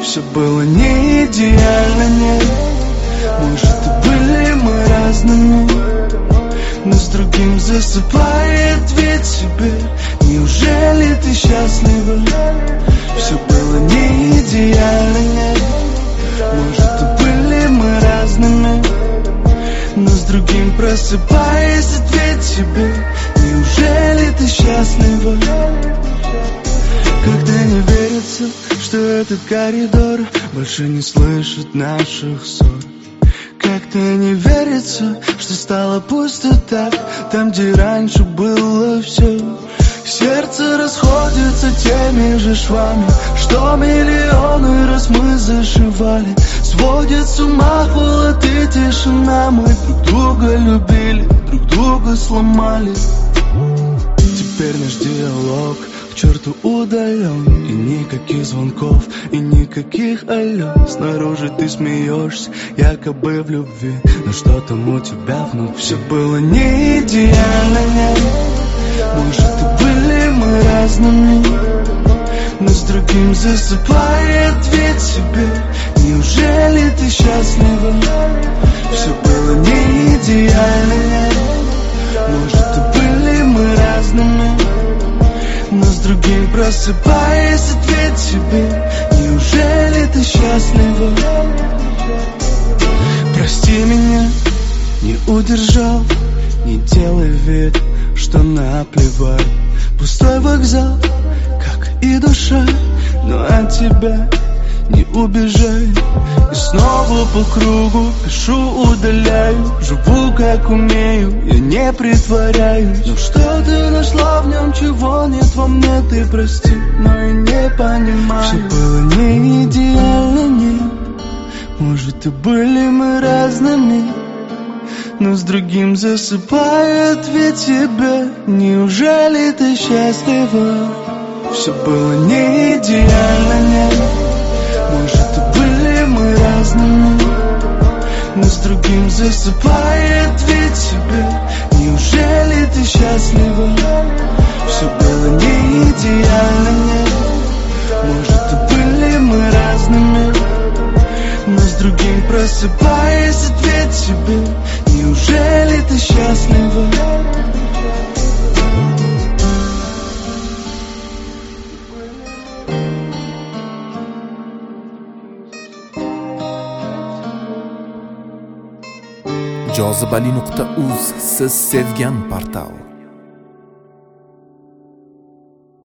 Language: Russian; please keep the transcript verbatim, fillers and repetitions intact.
Все было не идеально, нет. Может, и были мы разными, но с другим засыпает ведь себе. Неужели ты счастлива? Все было не идеально, нет. Может, и были мы разными, но с другим просыпаясь, ответь себе. Неужели ты счастлива? Когда не верится, что этот коридор больше не слышит наших ссор. Как-то не верится, что стало пусто так, там, где раньше было все. Сердце расходится теми же швами, что миллионы раз мы зашивали. Сводит с ума холод и тишина. Мы друг друга любили, друг друга сломали. Теперь наш диалог к черту удален. И никаких звонков, и никаких алло. Снаружи ты смеешься, якобы в любви, но что там у тебя внутри? Все было не идеально, нет. Может, и были мы разными, но с другим засыпает ведь себе. Неужели ты счастлива? Все было не идеально, нет. Может, и были мы разными, но с другим просыпаясь, ответь себе. Неужели ты счастлива? Прости меня, не удержал, не делай вид, что наплевать. Пустой вокзал, как и душа, но от тебя не убежай. И снова по кругу пишу, удаляю. Живу как умею, я не притворяюсь. Но что ты нашла в нем, чего нет во мне? Ты прости, но я не понимаю. Все было не идеально, нет. Может, и были мы разными, но с другим засыпает ведь тебя. Неужели ты счастлива? Все было не идеально, нет. Может, и были мы разными, но с другим засыпает ведь тебя. Неужели ты счастлива? Все было не идеально, нет. Может, и были мы разными, но с другим просыпаясь, ответь себе. Неужели ты счастлива? jozibali nuqta uz siz sevgan portal.